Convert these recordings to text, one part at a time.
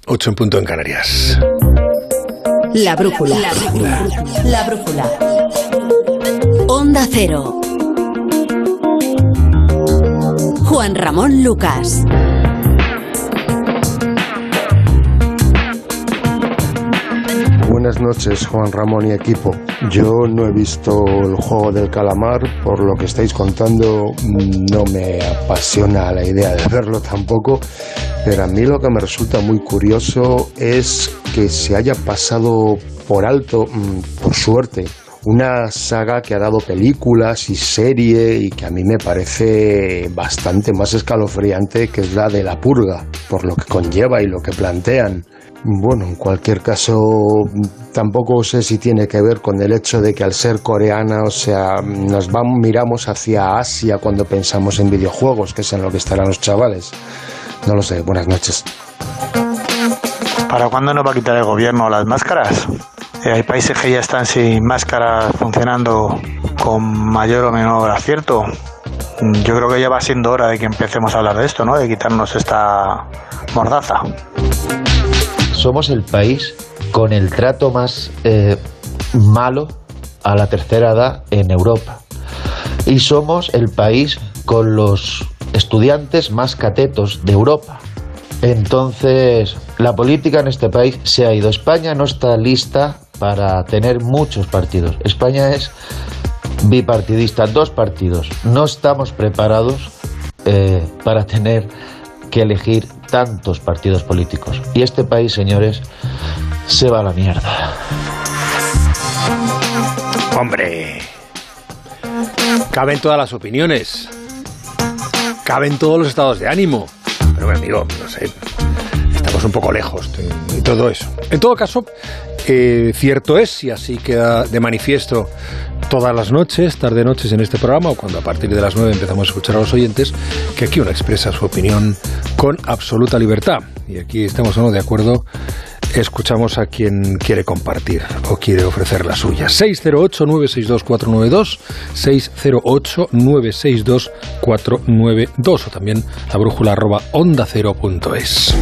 8 en punto en Canarias. La brújula. La brújula. Onda Cero. Juan Ramón Lucas. Buenas noches, Juan Ramón y equipo. Yo no he visto el juego del calamar, por lo que estáis contando no me apasiona la idea de verlo tampoco, pero a mí lo que me resulta muy curioso es que se haya pasado por alto, por suerte, una saga que ha dado películas y serie y que a mí me parece bastante más escalofriante, que es la de La Purga, por lo que conlleva y lo que plantean. Bueno, en cualquier caso, tampoco sé si tiene que ver con el hecho de que al ser coreana, o sea, miramos hacia Asia cuando pensamos en videojuegos, que es en lo que estarán los chavales. No lo sé, buenas noches. ¿Para cuándo nos va a quitar el gobierno las máscaras? Hay países que ya están sin máscaras funcionando con mayor o menor acierto. Yo creo que ya va siendo hora de que empecemos a hablar de esto, ¿no? De quitarnos esta mordaza. Somos el país con el trato más malo a la tercera edad en Europa. Y somos el país con los estudiantes más catetos de Europa. Entonces, la política en este país se ha ido. España no está lista para tener muchos partidos. España es bipartidista, 2 partidos. No estamos preparados para tener que elegir tantos partidos políticos. Y este país, señores, se va a la mierda. Hombre, caben todas las opiniones, caben todos los estados de ánimo, pero mi amigo, no sé, estamos un poco lejos de todo eso. En todo caso, cierto es, y así queda de manifiesto todas las noches, tarde-noches en este programa, o cuando a partir de las 9 empezamos a escuchar a los oyentes, que aquí uno expresa su opinión con absoluta libertad. Y aquí estamos o no de acuerdo, escuchamos a quien quiere compartir o quiere ofrecer la suya. 608-962-492, 608-962-492, o también la brújula @ondacero.es.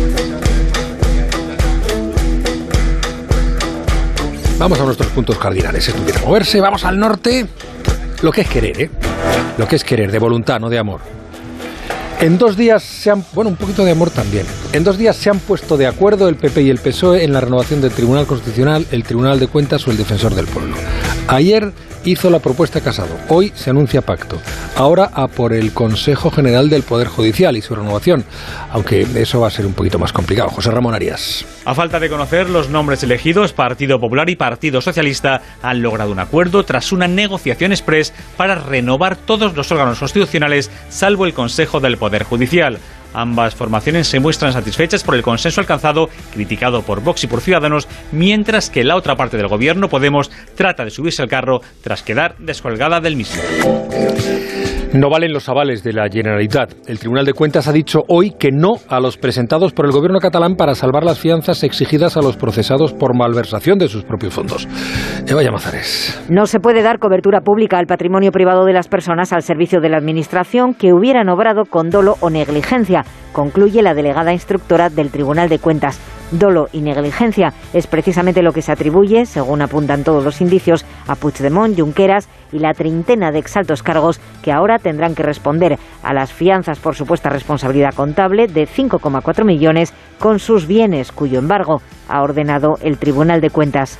Vamos a nuestros puntos cardinales. Esto empieza a moverse. Vamos al norte. Lo que es querer, ¿eh? Lo que es querer, de voluntad, no de amor. En 2 días se han... Bueno, un poquito de amor también. En 2 días se han puesto de acuerdo el PP y el PSOE en la renovación del Tribunal Constitucional, el Tribunal de Cuentas o el Defensor del Pueblo. Ayer hizo la propuesta Casado. Hoy se anuncia pacto. Ahora a por el Consejo General del Poder Judicial y su renovación. Aunque eso va a ser un poquito más complicado. José Ramón Arias. A falta de conocer los nombres elegidos, Partido Popular y Partido Socialista han logrado un acuerdo tras una negociación express para renovar todos los órganos constitucionales, salvo el Consejo del Poder Judicial. Ambas formaciones se muestran satisfechas por el consenso alcanzado, criticado por Vox y por Ciudadanos, mientras que la otra parte del gobierno, Podemos, trata de subirse al carro tras quedar descolgada del mismo. No valen los avales de la Generalitat. El Tribunal de Cuentas ha dicho hoy que no a los presentados por el gobierno catalán para salvar las fianzas exigidas a los procesados por malversación de sus propios fondos. Eva Llamazares. No se puede dar cobertura pública al patrimonio privado de las personas al servicio de la Administración que hubieran obrado con dolo o negligencia, concluye la delegada instructora del Tribunal de Cuentas. Dolo y negligencia es precisamente lo que se atribuye, según apuntan todos los indicios, a Puigdemont, Junqueras y la treintena de exaltos cargos que ahora tendrán que responder a las fianzas por supuesta responsabilidad contable de 5,4 millones con sus bienes, cuyo embargo ha ordenado el Tribunal de Cuentas.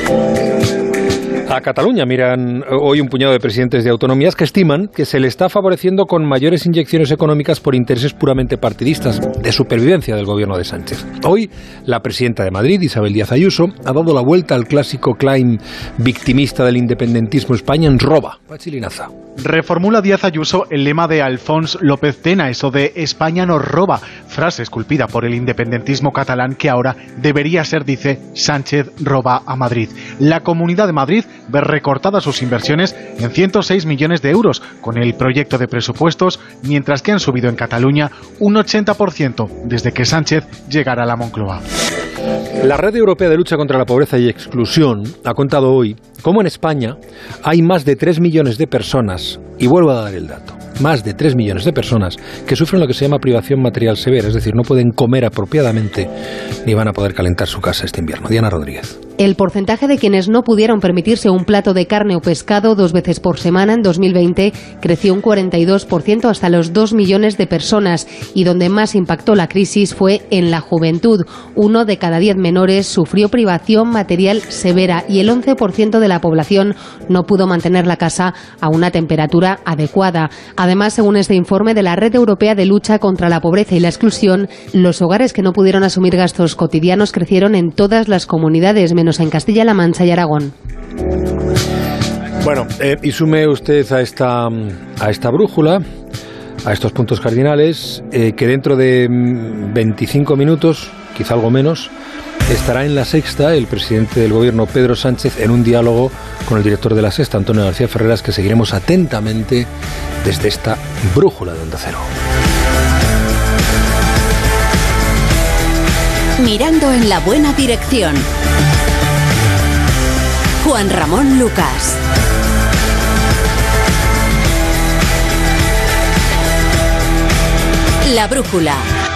A Cataluña miran hoy un puñado de presidentes de autonomías que estiman que se le está favoreciendo con mayores inyecciones económicas por intereses puramente partidistas de supervivencia del gobierno de Sánchez. Hoy, la presidenta de Madrid, Isabel Díaz Ayuso, ha dado la vuelta al clásico claim victimista del independentismo: España nos roba. Pachilinaza. Reformula Díaz Ayuso el lema de Alfons López Tena, eso de España nos roba, frase esculpida por el independentismo catalán que ahora debería ser, dice, Sánchez roba a Madrid. La Comunidad de Madrid ve recortadas sus inversiones en 106 millones de euros con el proyecto de presupuestos, mientras que han subido en Cataluña un 80% desde que Sánchez llegara a la Moncloa. La Red Europea de Lucha contra la Pobreza y Exclusión ha contado hoy cómo en España hay más de 3 millones de personas, y vuelvo a dar el dato, más de 3 millones de personas que sufren lo que se llama privación material severa, es decir, no pueden comer apropiadamente ni van a poder calentar su casa este invierno. Diana Rodríguez. El porcentaje de quienes no pudieron permitirse un plato de carne o pescado 2 veces por semana en 2020 creció un 42% hasta los 2 millones de personas, y donde más impactó la crisis fue en la juventud. 1 de cada 10 menores sufrió privación material severa y el 11% de la población no pudo mantener la casa a una temperatura adecuada. Además, según este informe de la Red Europea de Lucha contra la Pobreza y la Exclusión, los hogares que no pudieron asumir gastos cotidianos crecieron en todas las comunidades, menos en Castilla-La Mancha y Aragón. Bueno, y sume usted a esta brújula, a estos puntos cardinales, que dentro de 25 minutos, quizá algo menos, estará en La Sexta el presidente del gobierno, Pedro Sánchez, en un diálogo con el director de La Sexta, Antonio García Ferreras, que seguiremos atentamente desde esta brújula de Onda Cero. Mirando en la buena dirección. Juan Ramón Lucas. La brújula.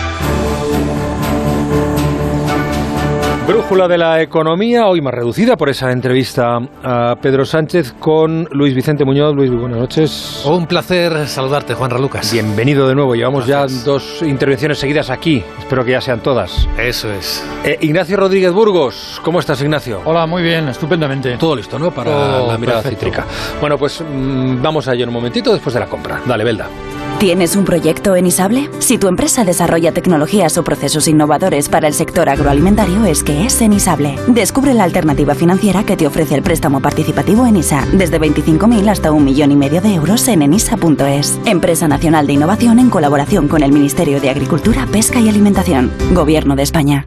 Brújula de la economía, hoy más reducida por esa entrevista a Pedro Sánchez con Luis Vicente Muñoz. Luis, buenas noches. Un placer saludarte, Juan Ralucas. Bienvenido de nuevo. Llevamos ya 2 intervenciones seguidas aquí. Espero que ya sean todas. Eso es. Ignacio Rodríguez Burgos. ¿Cómo estás, Ignacio? Hola, muy bien, estupendamente. Todo listo, ¿no? Para la mirada cítrica. Bueno, pues vamos a ello en un momentito después de la compra. Dale, Belda. ¿Tienes un proyecto en Isable? Si tu empresa desarrolla tecnologías o procesos innovadores para el sector agroalimentario, es que es en Isable. Descubre la alternativa financiera que te ofrece el préstamo participativo Enisa, desde 25.000 hasta 1,5 millones de euros en enisa.es. Empresa Nacional de Innovación en colaboración con el Ministerio de Agricultura, Pesca y Alimentación. Gobierno de España.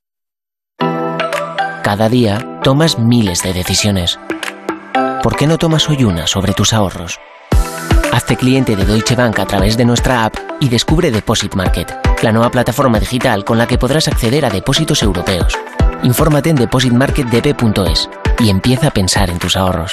Cada día tomas miles de decisiones. ¿Por qué no tomas hoy una sobre tus ahorros? Hazte cliente de Deutsche Bank a través de nuestra app y descubre Deposit Market, la nueva plataforma digital con la que podrás acceder a depósitos europeos. Infórmate en depositmarketdb.es y empieza a pensar en tus ahorros.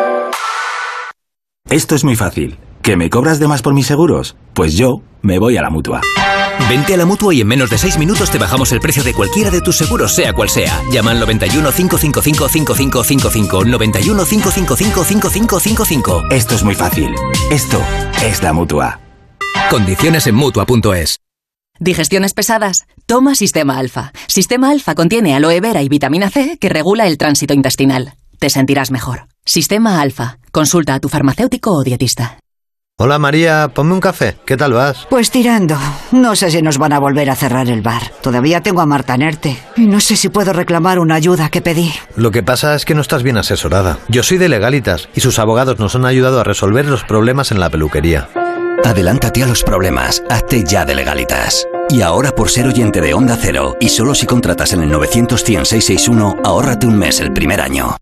Esto es muy fácil. ¿Que me cobras de más por mis seguros? Pues yo me voy a la Mutua. Vente a la Mutua y en menos de 6 minutos te bajamos el precio de cualquiera de tus seguros, sea cual sea. Llama al 91 555 5555. 91 555 5555. Esto es muy fácil. Esto es la Mutua. Condiciones en Mutua.es. ¿Digestiones pesadas? Toma Sistema Alfa. Sistema Alfa contiene aloe vera y vitamina C que regula el tránsito intestinal. Te sentirás mejor. Sistema Alfa. Consulta a tu farmacéutico o dietista. Hola María, ponme un café. ¿Qué tal vas? Pues tirando. No sé si nos van a volver a cerrar el bar. Todavía tengo a Marta en ERTE. Y no sé si puedo reclamar una ayuda que pedí. Lo que pasa es que no estás bien asesorada. Yo soy de Legalitas y sus abogados nos han ayudado a resolver los problemas en la peluquería. Adelántate a los problemas. Hazte ya de Legalitas. Y ahora, por ser oyente de Onda Cero y solo si contratas en el 900-100-661, ahórrate un mes el primer año.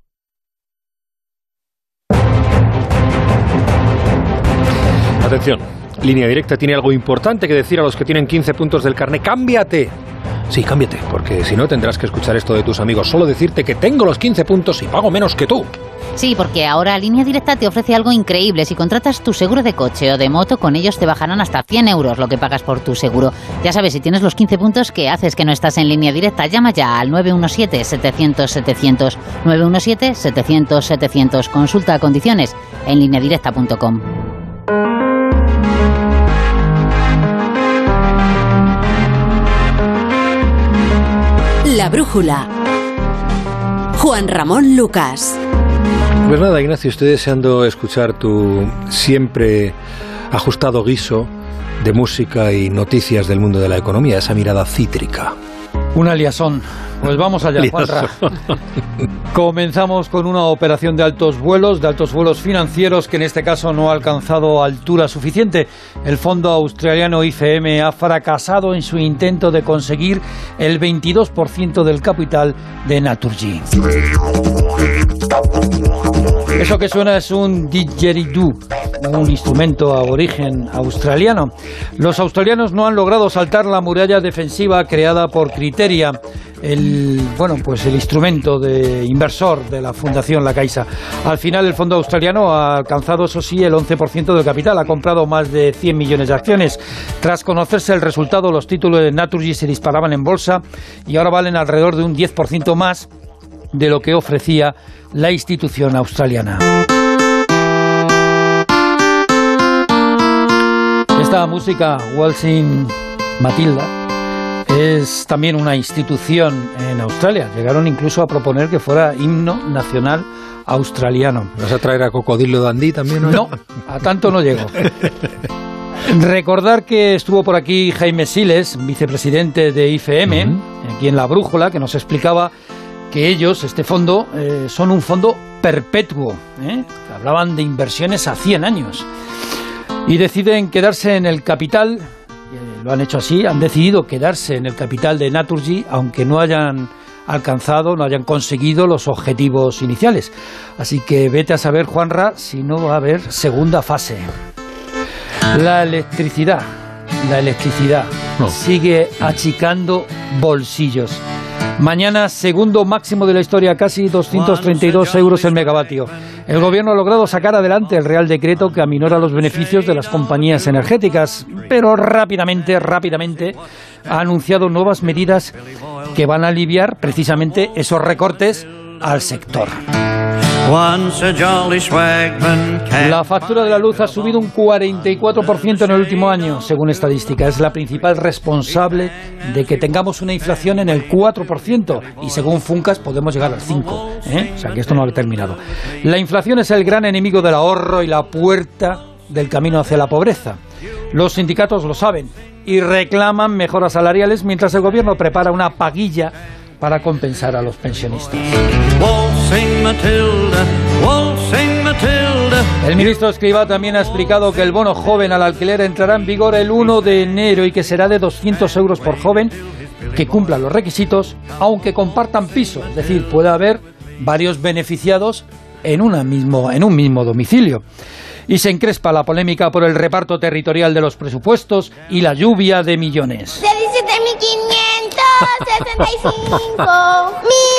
Atención, Línea Directa tiene algo importante que decir a los que tienen 15 puntos del carné. ¡Cámbiate! Sí, cámbiate, porque si no tendrás que escuchar esto de tus amigos. Solo decirte que tengo los 15 puntos y pago menos que tú. Sí, porque ahora Línea Directa te ofrece algo increíble. Si contratas tu seguro de coche o de moto, con ellos te bajarán hasta 100 euros lo que pagas por tu seguro. Ya sabes, si tienes los 15 puntos, ¿qué haces que no estás en Línea Directa? Llama ya al 917-700-700. 917-700-700. Consulta condiciones en lineadirecta.com. La brújula. Juan Ramón Lucas. Pues nada, Ignacio, estoy deseando escuchar tu siempre ajustado guiso de música y noticias del mundo de la economía, esa mirada cítrica. Una liazón. Pues vamos allá, Juanra. Comenzamos con una operación de altos vuelos financieros que en este caso no ha alcanzado altura suficiente. El fondo australiano IFM ha fracasado en su intento de conseguir el 22% del capital de Naturgy. Eso que suena es un didgeridoo, un instrumento aborigen australiano. Los australianos no han logrado saltar la muralla defensiva creada por Criteria. el instrumento de inversor de la Fundación La Caixa. Al final el fondo australiano ha alcanzado, eso sí, el 11% del capital, ha comprado más de 100 millones de acciones. Tras conocerse el resultado, los títulos de Naturgy se disparaban en bolsa y ahora valen alrededor de un 10% más de lo que ofrecía la institución australiana. Esta música, Waltzing Matilda, es también una institución en Australia. Llegaron incluso a proponer que fuera himno nacional australiano. ¿Vas a traer a Cocodrilo Dundee también? No, a tanto no llego. Recordar que estuvo por aquí Jaime Siles, vicepresidente de IFM, aquí en La Brújula, que nos explicaba que ellos, este fondo, son un fondo perpetuo. Hablaban de inversiones a 100 años. Y deciden quedarse en el capital, lo han hecho así, han decidido quedarse en el capital de Naturgy, aunque no hayan alcanzado, no hayan conseguido los objetivos iniciales. Así que vete a saber, Juanra, si no va a haber segunda fase. La electricidad sigue achicando bolsillos. Mañana, segundo máximo de la historia, casi 232 euros el megavatio. El gobierno ha logrado sacar adelante el Real Decreto que aminora los beneficios de las compañías energéticas, pero rápidamente ha anunciado nuevas medidas que van a aliviar precisamente esos recortes al sector. La factura de la luz ha subido un 44% en el último año, según estadística. Es la principal responsable de que tengamos una inflación en el 4% y según Funcas podemos llegar al 5%. O sea que esto no ha terminado. La inflación es el gran enemigo del ahorro y la puerta del camino hacia la pobreza. Los sindicatos lo saben y reclaman mejoras salariales mientras el gobierno prepara una paguilla para compensar a los pensionistas. El ministro Escrivá también ha explicado que el bono joven al alquiler entrará en vigor el 1 de enero y que será de 200 euros por joven que cumpla los requisitos, aunque compartan piso. Es decir, puede haber varios beneficiados en un mismo domicilio. Y se encrespa la polémica por el reparto territorial de los presupuestos y la lluvia de millones. 17.565.000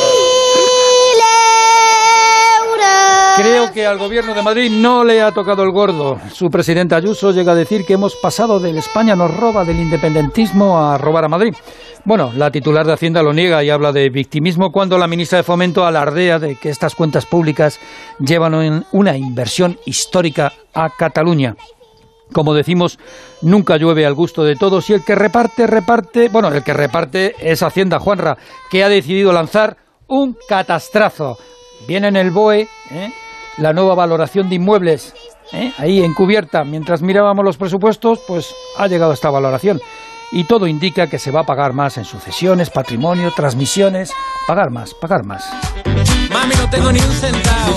euros. Creo que al gobierno de Madrid no le ha tocado el gordo. Su presidenta Ayuso llega a decir que hemos pasado del España nos roba, del independentismo, a robar a Madrid. Bueno, la titular de Hacienda lo niega y habla de victimismo cuando la ministra de Fomento alardea de que estas cuentas públicas llevan una inversión histórica a Cataluña. Como decimos, nunca llueve al gusto de todos y el que reparte... Bueno, el que reparte es Hacienda, Juanra, que ha decidido lanzar un catastrazo. Viene en el BOE la nueva valoración de inmuebles, ahí encubierta. Mientras mirábamos los presupuestos, pues ha llegado esta valoración. Y todo indica que se va a pagar más en sucesiones, patrimonio, transmisiones. Pagar más. Mami, no tengo ni un centavo.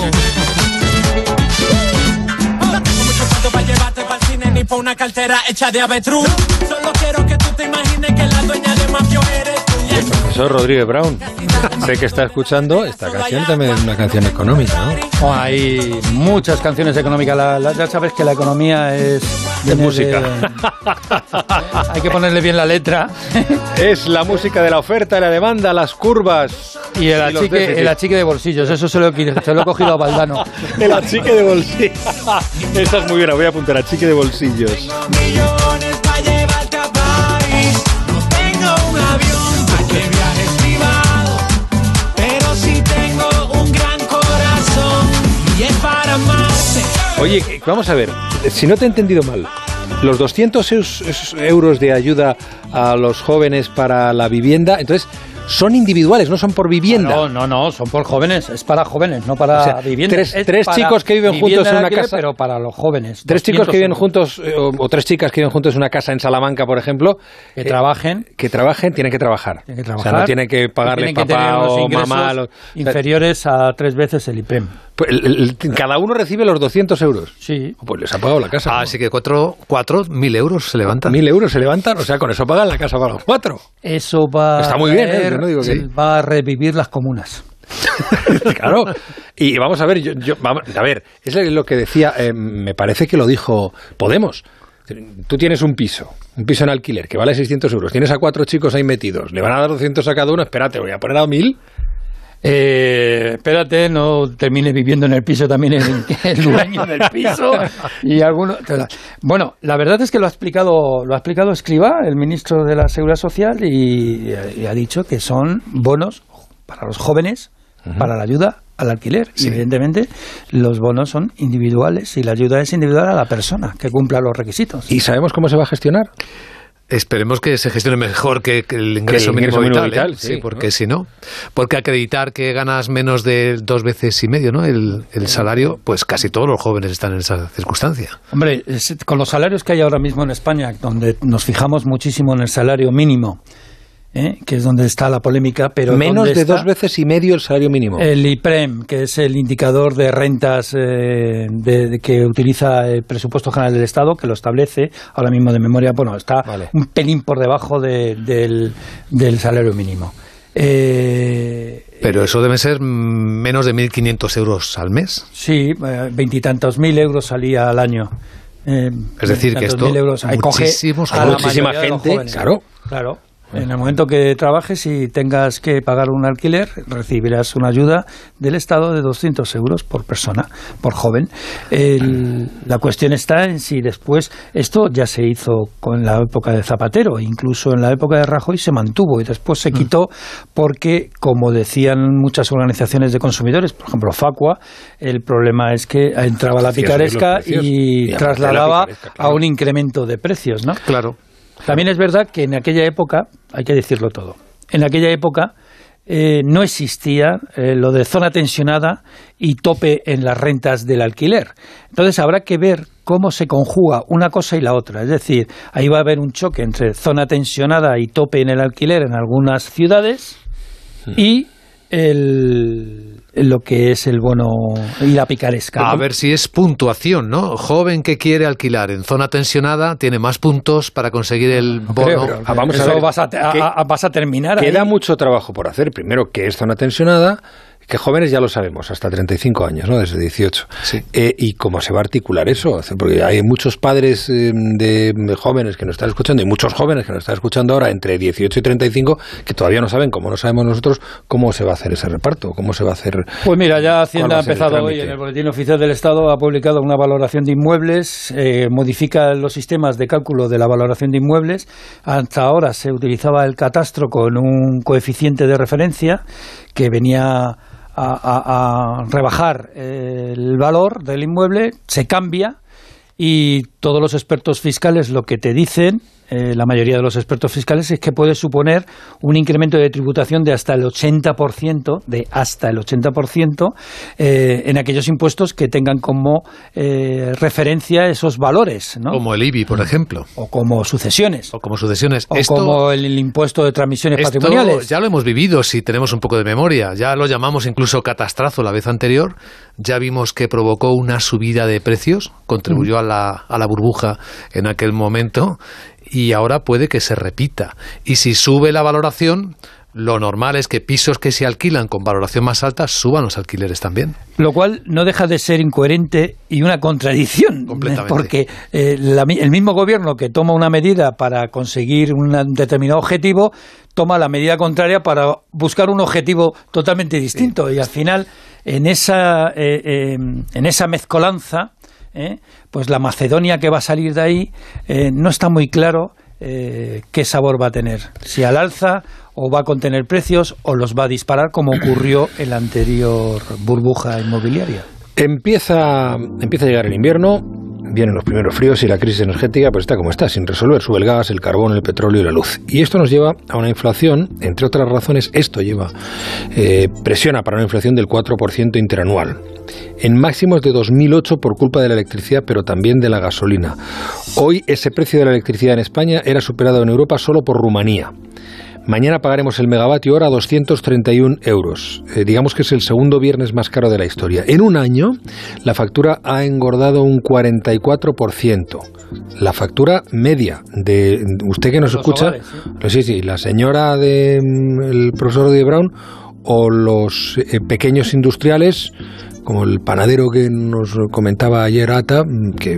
No tengo mucho cuarto para llevarte para el cine ni para una cartera hecha de avestruz. Solo quiero que tú te imagines que la dueña de Mafio eres tú. El profesor Rodríguez Brown, sé que está escuchando, esta canción también es una canción económica, ¿no? Oh, hay muchas canciones económicas, ya sabes que la economía es... de música. Hay que ponerle bien la letra. Es la música de la oferta y la demanda, las curvas. Y el achique de bolsillos, eso se lo he cogido a Valdano. El achique de bolsillos. Esta es muy buena, voy a apuntar, achique de bolsillos. Millones para llevarte a París. No tengo un avión para que viajes privado, pero sí tengo un gran corazón y es para más. Oye, vamos a ver, si no te he entendido mal, los 200 euros de ayuda a los jóvenes para la vivienda, entonces son individuales, no son por vivienda. No, son por jóvenes, es para jóvenes, no para vivienda. Tres chicos que viven juntos en una casa, pero para los jóvenes. Tres chicos que viven juntos, o tres chicas que viven juntos en una casa en Salamanca, por ejemplo, que trabajen, tienen que trabajar. O sea, no tienen que pagarle papá o mamá inferiores a 3 veces el IPREM. Pues cada uno recibe los 200 euros. Sí. Pues les ha pagado la casa. Así que 1.000 euros se levantan. 1.000 euros se levantan, o sea, con eso pagan la casa para los 4. Eso va... Está muy bien, ¿eh? Yo no digo que... Va a revivir las comunas. Claro. Y vamos a ver, a ver, es lo que decía, me parece que lo dijo Podemos. Tú tienes un piso en alquiler que vale 600 euros, tienes a 4 chicos ahí metidos, le van a dar 200 a cada uno, espérate, voy a poner a 1.000. Espérate, no termines viviendo en el piso también el dueño del piso y alguno. Bueno, la verdad es que lo ha explicado Escrivá, el ministro de la Seguridad Social, y ha dicho que son bonos para los jóvenes, para la ayuda al alquiler. Sí. Y evidentemente los bonos son individuales y la ayuda es individual a la persona que cumpla los requisitos. ¿Y sabemos cómo se va a gestionar? Esperemos que se gestione mejor que el ingreso mínimo vital, sí, porque si no, porque acreditar que ganas menos de 2,5 veces, ¿no? el salario, pues casi todos los jóvenes están en esa circunstancia. Hombre, con los salarios que hay ahora mismo en España, donde nos fijamos muchísimo en el salario mínimo, que es donde está la polémica, pero menos de 2,5 veces el salario mínimo. El IPREM, que es el indicador de rentas que utiliza el Presupuesto General del Estado, que lo establece ahora mismo de memoria, bueno, está un pelín por debajo del salario mínimo. Pero eso debe ser menos de 1.500 euros al mes. Sí, 20 y tantos mil euros salía al año. Es decir, que esto muchísima gente, claro. En el momento que trabajes y tengas que pagar un alquiler, recibirás una ayuda del Estado de 200 euros por persona, por joven. La cuestión está en si después, esto ya se hizo con la época de Zapatero, incluso en la época de Rajoy se mantuvo y después se quitó porque, como decían muchas organizaciones de consumidores, por ejemplo Facua, el problema es que entraba la picaresca y trasladaba a un incremento de precios, ¿no? Claro. También es verdad que en aquella época, hay que decirlo todo, en aquella época no existía lo de zona tensionada y tope en las rentas del alquiler. Entonces habrá que ver cómo se conjuga una cosa y la otra. Es decir, ahí va a haber un choque entre zona tensionada y tope en el alquiler en algunas ciudades y lo que es el bono y la picaresca, ¿no? A ver si es puntuación, ¿no? Joven que quiere alquilar en zona tensionada tiene más puntos para conseguir el bono. Vamos a ver, vas a terminar queda ahí. mucho trabajo por hacer. Primero, ¿qué es zona tensionada? Que jóvenes ya lo sabemos, hasta 35 años, ¿no? Desde 18. Sí. ¿Y cómo se va a articular eso? Porque hay muchos padres de jóvenes que nos están escuchando y muchos jóvenes que nos están escuchando ahora entre 18 y 35 que todavía no saben, como no sabemos nosotros, cómo se va a hacer ese reparto, cómo se va a hacer. Pues mira, ya Hacienda ha empezado hoy en el Boletín Oficial del Estado, ha publicado una valoración de inmuebles, modifica los sistemas de cálculo de la valoración de inmuebles. Hasta ahora se utilizaba el catastro con un coeficiente de referencia que venía a rebajar el valor del inmueble, se cambia y todos los expertos fiscales lo que te dicen, la mayoría de los expertos fiscales, es que puede suponer un incremento de tributación de hasta el 80%, en aquellos impuestos que tengan como referencia esos valores, ¿no? Como el IBI, por ejemplo. O como sucesiones. O como sucesiones. O como el impuesto de transmisiones patrimoniales. Ya lo hemos vivido, si tenemos un poco de memoria. Ya lo llamamos incluso catastrazo la vez anterior. Ya vimos que provocó una subida de precios, contribuyó a la burbuja en aquel momento. Y ahora puede que se repita. Y si sube la valoración, lo normal es que pisos que se alquilan con valoración más alta suban los alquileres también. Lo cual no deja de ser incoherente y una contradicción. Completamente. Porque el mismo gobierno que toma una medida para conseguir un determinado objetivo, toma la medida contraria para buscar un objetivo totalmente distinto. Sí. Y al final, en esa mezcolanza, pues la Macedonia que va a salir de ahí no está muy claro qué sabor va a tener, si al alza o va a contener precios o los va a disparar como ocurrió en la anterior burbuja inmobiliaria. Empieza a llegar el invierno, vienen los primeros fríos y la crisis energética pues está como está, sin resolver. Sube el gas, el carbón, el petróleo y la luz. Y esto nos lleva a una inflación, entre otras razones, presiona para una inflación del 4% interanual. En máximos de 2008 por culpa de la electricidad, pero también de la gasolina. Hoy ese precio de la electricidad en España era superado en Europa solo por Rumanía. Mañana pagaremos el megavatio hora a 231 euros. Digamos que es el segundo viernes más caro de la historia. En un año, la factura ha engordado un 44%. La factura media de usted que nos escucha, hogares, ¿sí? Sí, la señora del profesor Odier Brown o los pequeños industriales como el panadero que nos comentaba ayer Ata, que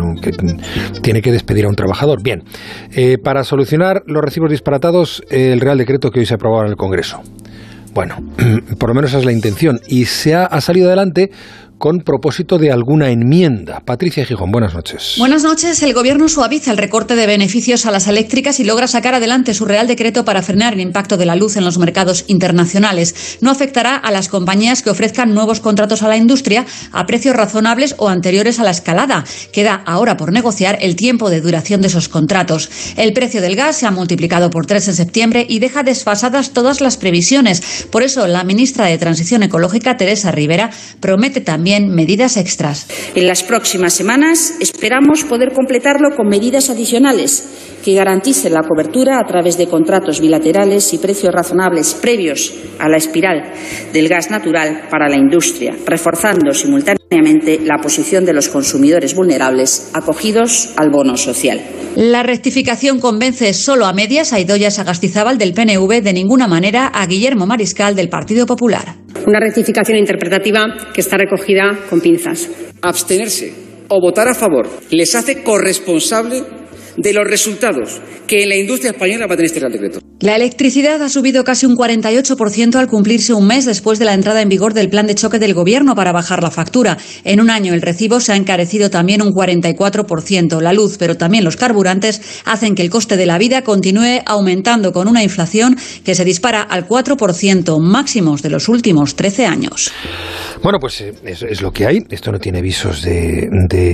tiene que despedir a un trabajador. Bien, para solucionar los recibos disparatados, el Real Decreto que hoy se ha aprobado en el Congreso. Bueno, por lo menos esa es la intención, y ha salido adelante con propósito de alguna enmienda. Patricia Gijón, buenas noches. Buenas noches. El Gobierno suaviza el recorte de beneficios a las eléctricas y logra sacar adelante su Real Decreto para frenar el impacto de la luz en los mercados internacionales. No afectará a las compañías que ofrezcan nuevos contratos a la industria a precios razonables o anteriores a la escalada. Queda ahora por negociar el tiempo de duración de esos contratos. El precio del gas se ha multiplicado por 3 en septiembre y deja desfasadas todas las previsiones. Por eso, la ministra de Transición Ecológica, Teresa Rivera, promete también medidas extras. En las próximas semanas esperamos poder completarlo con medidas adicionales que garanticen la cobertura a través de contratos bilaterales y precios razonables previos a la espiral del gas natural para la industria, reforzando simultáneamente la posición de los consumidores vulnerables acogidos al bono social. La rectificación convence solo a medias a Idoia Sagastizábal del PNV, de ninguna manera a Guillermo Mariscal del Partido Popular. Una rectificación interpretativa que está recogida con pinzas. Abstenerse o votar a favor les hace corresponsable de los resultados que en la industria española va a tener este Real Decreto. La electricidad ha subido casi un 48% al cumplirse un mes después de la entrada en vigor del plan de choque del Gobierno para bajar la factura. En un año el recibo se ha encarecido también un 44%. La luz, pero también los carburantes, hacen que el coste de la vida continúe aumentando con una inflación que se dispara al 4%, máximos de los últimos 13 años. Bueno, pues es lo que hay. Esto no tiene visos de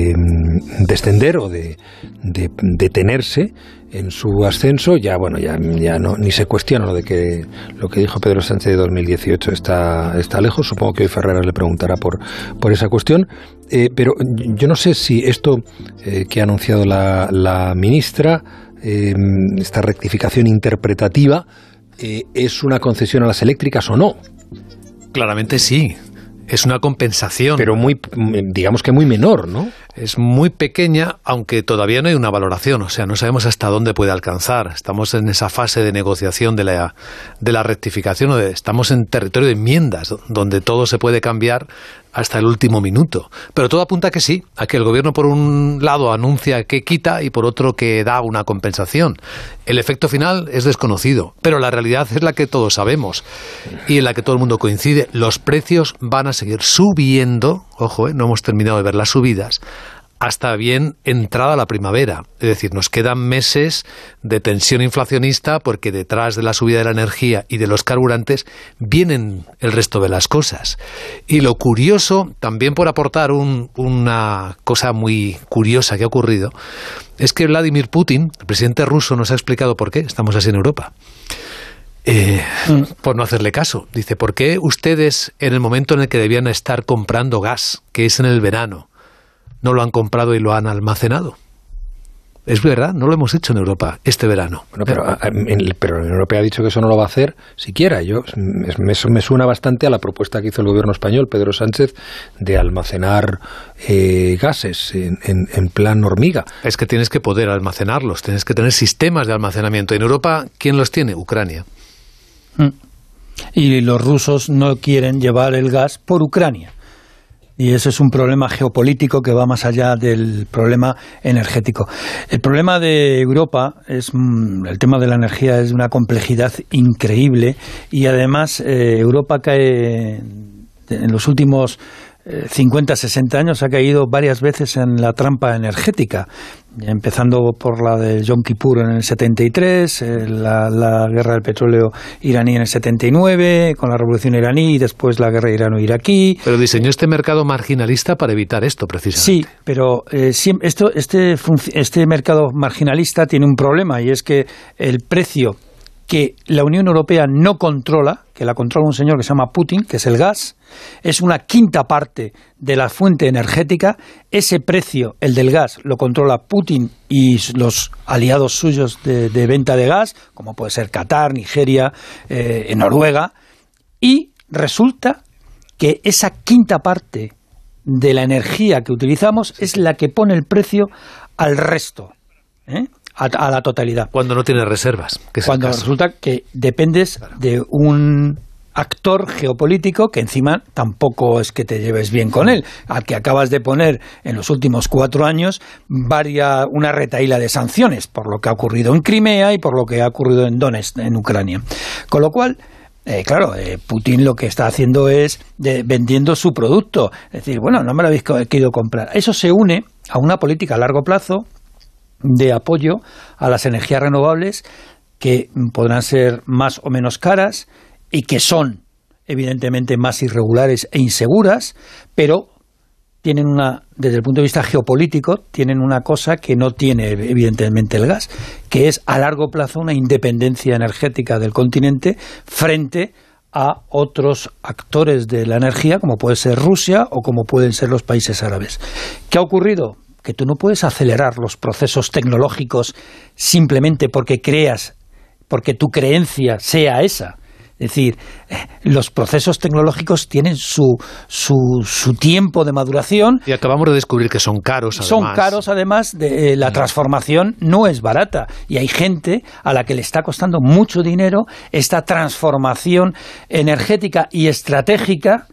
descender o de detenerse en su ascenso. Ya no, ni se cuestiona lo que dijo Pedro Sánchez de 2018 está lejos. Supongo que hoy Ferreras le preguntará por esa cuestión, pero yo no sé si esto que ha anunciado la ministra, esta rectificación interpretativa, es una concesión a las eléctricas o no. Claramente sí. Es una compensación. Pero digamos que muy menor, ¿no? Es muy pequeña, aunque todavía no hay una valoración. O sea, no sabemos hasta dónde puede alcanzar. Estamos en esa fase de negociación de la rectificación. Estamos en territorio de enmiendas, donde todo se puede cambiar hasta el último minuto. Pero todo apunta a que sí, a que el Gobierno por un lado anuncia que quita y por otro que da una compensación. El efecto final es desconocido, pero la realidad es la que todos sabemos y en la que todo el mundo coincide. Los precios van a seguir subiendo, ojo, no hemos terminado de ver las subidas, hasta bien entrada la primavera. Es decir, nos quedan meses de tensión inflacionista porque detrás de la subida de la energía y de los carburantes vienen el resto de las cosas. Y lo curioso, también por aportar una cosa muy curiosa que ha ocurrido, es que Vladimir Putin, el presidente ruso, nos ha explicado por qué estamos así en Europa. Por no hacerle caso. Dice, ¿por qué ustedes en el momento en el que debían estar comprando gas, que es en el verano, no lo han comprado y lo han almacenado? Es verdad, no lo hemos hecho en Europa este verano. Bueno, pero la Unión Europea ha dicho que eso no lo va a hacer siquiera. Me suena bastante a la propuesta que hizo el gobierno español, Pedro Sánchez, de almacenar gases en plan hormiga. Es que tienes que poder almacenarlos, tienes que tener sistemas de almacenamiento. En Europa, ¿quién los tiene? Ucrania. Y los rusos no quieren llevar el gas por Ucrania. Y ese es un problema geopolítico que va más allá del problema energético. El problema de Europa el tema de la energía es de una complejidad increíble y además Europa cae en los últimos 50, 60 años ha caído varias veces en la trampa energética, empezando por la de Yom Kippur en el 73, la guerra del petróleo iraní en el 79, con la revolución iraní y después la guerra irano-iraquí. Pero diseñó este mercado marginalista para evitar esto, precisamente. Sí, pero este mercado marginalista tiene un problema y es que el precio que la Unión Europea no controla, que la controla un señor que se llama Putin, que es el gas, es una quinta parte de la fuente energética. Ese precio, el del gas, lo controla Putin y los aliados suyos de venta de gas, como puede ser Qatar, Nigeria, Noruega, y resulta que esa quinta parte de la energía que utilizamos es la que pone el precio al resto, a la totalidad. Cuando no tienes reservas. Cuando resulta que dependes de un actor geopolítico que encima tampoco es que te lleves bien con él, al que acabas de poner en los últimos 4 años una retahíla de sanciones por lo que ha ocurrido en Crimea y por lo que ha ocurrido en Donetsk, en Ucrania. Con lo cual, Putin lo que está haciendo es vendiendo su producto. Es decir, bueno, no me lo habéis querido comprar. Eso se une a una política a largo plazo de apoyo a las energías renovables que podrán ser más o menos caras y que son, evidentemente, más irregulares e inseguras, pero tienen desde el punto de vista geopolítico, tienen una cosa que no tiene, evidentemente, el gas, que es, a largo plazo, una independencia energética del continente frente a otros actores de la energía, como puede ser Rusia o como pueden ser los países árabes. ¿Qué ha ocurrido? Que tú no puedes acelerar los procesos tecnológicos simplemente porque tu creencia sea esa. Es decir, los procesos tecnológicos tienen su tiempo de maduración. Y acabamos de descubrir que son caros, además. Son caros, además. La transformación no es barata. Y hay gente a la que le está costando mucho dinero esta transformación energética y estratégica,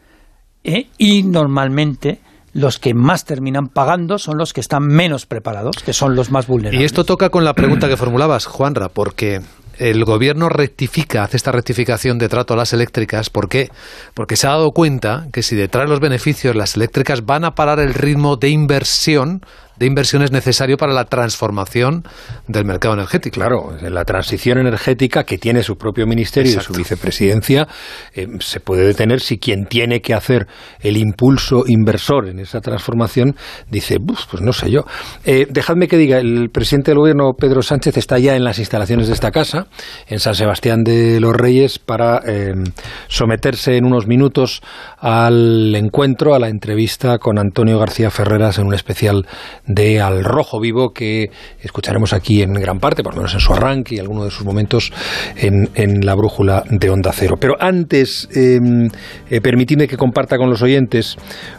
y normalmente los que más terminan pagando son los que están menos preparados, que son los más vulnerables. Y esto toca con la pregunta que formulabas, Juanra, porque el gobierno hace esta rectificación de trato a las eléctricas. ¿Por qué? Porque se ha dado cuenta que si detrás de los beneficios las eléctricas van a parar el ritmo de inversión es necesario para la transformación del mercado energético. Claro, la transición energética, que tiene su propio ministerio. Exacto. Y su vicepresidencia, se puede detener si quien tiene que hacer el impulso inversor en esa transformación dice, pues no sé yo. Dejadme que diga, el presidente del gobierno, Pedro Sánchez, está ya en las instalaciones de esta casa, en San Sebastián de los Reyes, para someterse en unos minutos al encuentro, a la entrevista con Antonio García Ferreras en un especial de Al Rojo Vivo que escucharemos aquí en gran parte, por lo menos en su arranque y algunos de sus momentos en la brújula de Onda Cero. Pero antes, permitidme que comparta con los oyentes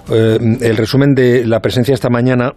el resumen de la presencia esta mañana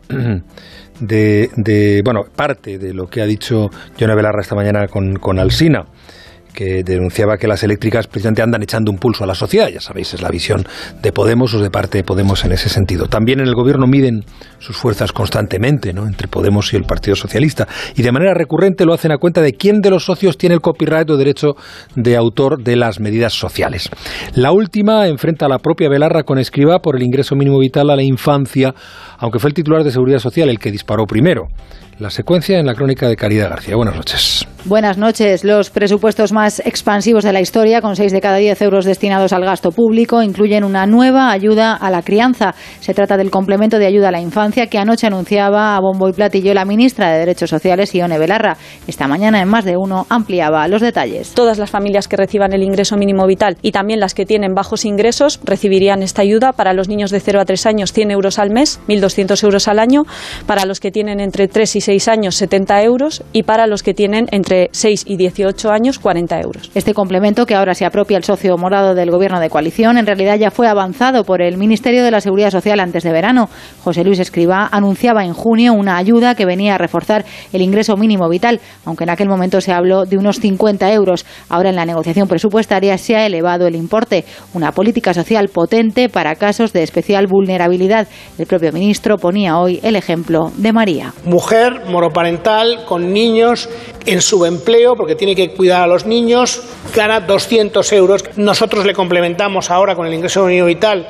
parte de lo que ha dicho Yone Belarra esta mañana con Alsina, que denunciaba que las eléctricas precisamente andan echando un pulso a la sociedad. Ya sabéis, es la visión de Podemos o de parte de Podemos en ese sentido. También en el gobierno miden sus fuerzas constantemente, ¿no?, entre Podemos y el Partido Socialista, y de manera recurrente lo hacen a cuenta de quién de los socios tiene el copyright o derecho de autor de las medidas sociales. La última enfrenta a la propia Belarra con Escrivá por el ingreso mínimo vital a la infancia, aunque fue el titular de Seguridad Social el que disparó primero. La secuencia en la crónica de Caridad García. Buenas noches. Buenas noches. Los presupuestos más expansivos de la historia, con 6 de cada 10 euros destinados al gasto público, incluyen una nueva ayuda a la crianza. Se trata del complemento de ayuda a la infancia que anoche anunciaba a bombo y platillo la ministra de Derechos Sociales, Ione Belarra. Esta mañana, en Más de Uno, ampliaba los detalles. Todas las familias que reciban el ingreso mínimo vital y también las que tienen bajos ingresos recibirían esta ayuda. Para los niños de 0 a 3 años, 100 euros al mes, 1.200 euros al año. Para los que tienen entre 3 y 6 años, 70 euros. Y para los que tienen entre 6 y 18 años, 40 euros. Este complemento, que ahora se apropia el socio morado del gobierno de coalición, en realidad ya fue avanzado por el Ministerio de la Seguridad Social antes de verano. José Luis Escrivá anunciaba en junio una ayuda que venía a reforzar el ingreso mínimo vital, aunque en aquel momento se habló de unos 50 euros. Ahora, en la negociación presupuestaria, se ha elevado el importe. Una política social potente para casos de especial vulnerabilidad. El propio ministro ponía hoy el ejemplo de María. Mujer monoparental con niños en subempleo porque tiene que cuidar a los niños, gana 200 euros. Nosotros le complementamos ahora con el ingreso mínimo vital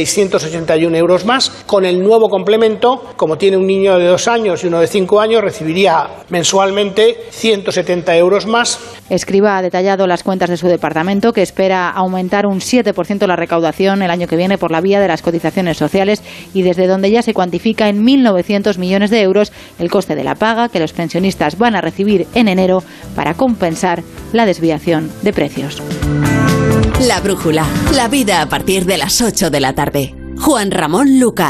681 euros más. Con el nuevo complemento, como tiene un niño de 2 años y uno de 5 años, recibiría mensualmente 170 euros más. Escrivá ha detallado las cuentas de su departamento, que espera aumentar un 7% la recaudación el año que viene por la vía de las cotizaciones sociales, y desde donde ya se cuantifica en 1.900 millones de euros el coste de la paga que los pensionistas van a recibir en enero para compensar la desviación de precios. La Brújula, la vida a partir de las 8 de la tarde. Juan Ramón Lucas.